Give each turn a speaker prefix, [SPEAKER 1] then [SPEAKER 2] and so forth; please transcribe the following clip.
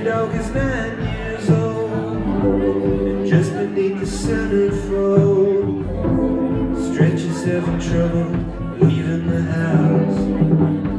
[SPEAKER 1] dog is 9 years old, and just beneath the centerfold, stretch yourself in trouble, leaving the house.